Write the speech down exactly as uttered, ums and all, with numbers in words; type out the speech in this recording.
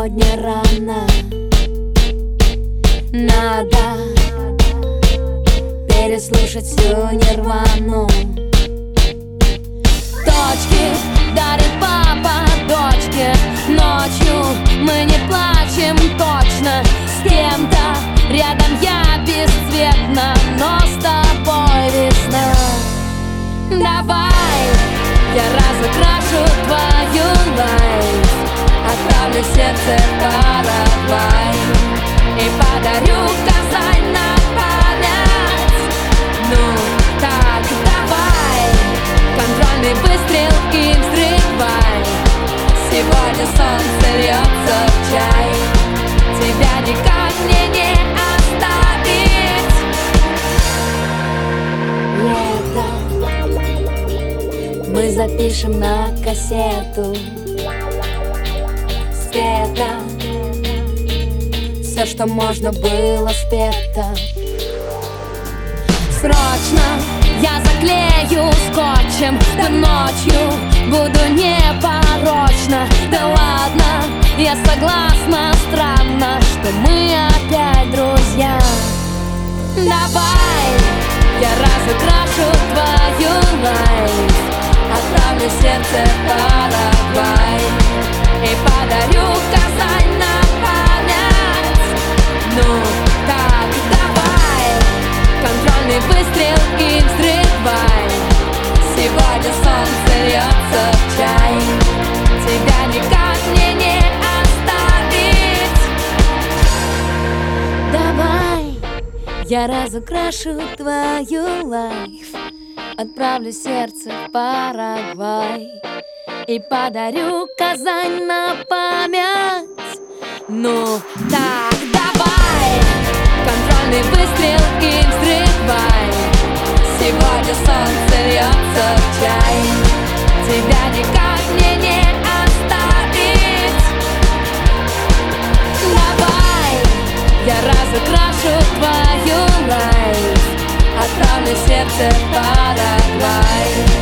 сегодня рано. Надо переслушать всю Нирвану. Точки дарит папа дочке. Ночью мы не плачем точно. С кем-то рядом я бесцветна, но с тобой весна. Давай, я разукрашу твою лайф, отправлю в сердце Парагвай и подарю Казань на память. Ну так давай, контрольный выстрел и взрывай. Сегодня солнце льется в чай, тебя никак мне не оставить. Лето мы запишем на кассету. Спето все, что можно было спето. Срочно я заклею скотчем, да ночью буду непорочна. Да ладно, я согласна, странно, что мы опять друзья. Давай, я разукрашу твою лайф, отправлю в сердце Парагвай и подарю Казань на память. Ну так давай, контрольный выстрел и взрывай. Сегодня солнце льется в чай, тебя никак мне не оставить. Давай, я разукрашу твою лайф, отправлю сердце в Парагвай и подарю Казань на память. Ну так давай, контрольный выстрел и взрывай. Сегодня солнце льется в чай, тебя никак мне не оставить. Давай, я разукрашу твою лайф, отправлю в сердце Парагвай